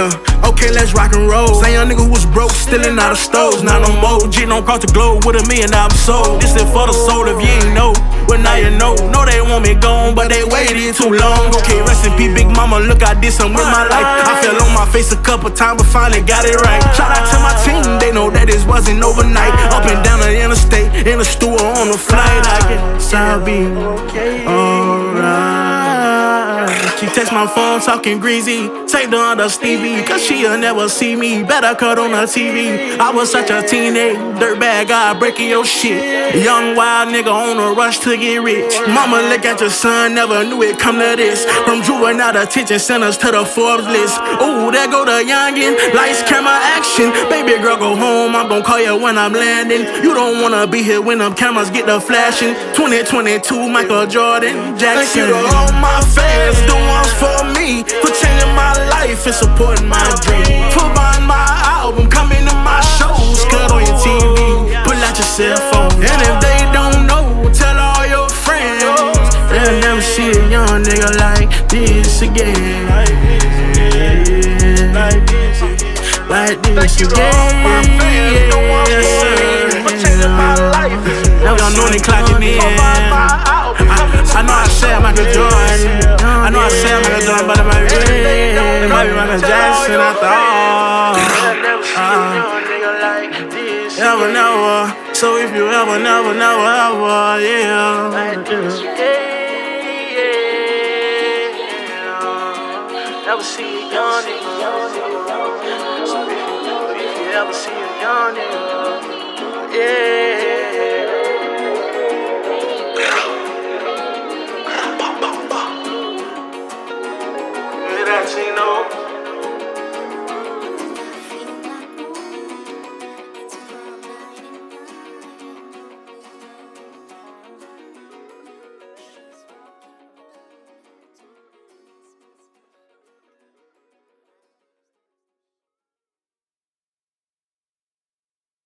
look, okay, let's rock and roll. Say young nigga was broke, stealing out of stores. Not no more, G don't cross the globe with $1 million sold. This is for the soul if you ain't know. Well, now you know. Know they want me gone, but they waited too long. Okay, rest in peace, big mama, look, I did something with my life. I fell on my face a couple times, but finally got it right. Shout out to my team, they know that this wasn't overnight. Up and down the interstate, in the store, on the flight. I guess I'll be alright. She text my phone talking greasy, take the under Stevie, cause she'll never see me. Better cut on her TV. I was such a teenage dirtbag guy breaking your shit. Young wild nigga on a rush to get rich. Mama look at your son, never knew it come to this. From juvenile detention centers to the Forbes list. Ooh, there go the youngin', lights, camera, action. Baby girl, go home, I'm gon' call you when I'm landing. You don't wanna be here when them cameras get the flashing. 2022, Michael Jordan, Jackson. Thank you to all my fans, the ones for me, for changing my life and supporting my dream. For buying my album, coming to my shows, cut on your TV, pull out your cell phone. And if they don't know, tell all your friends. They'll never see a young nigga like this again. Like this again. Yes, sir. Now we don't know they clocking in. I know I said Michael Jordan. I know I said Michael Jordan, but it might be Michael Jackson after all. Never, never. So if you ever, never, yeah. Never see a young nigga. So if you ever see a young nigga, yeah. That you know.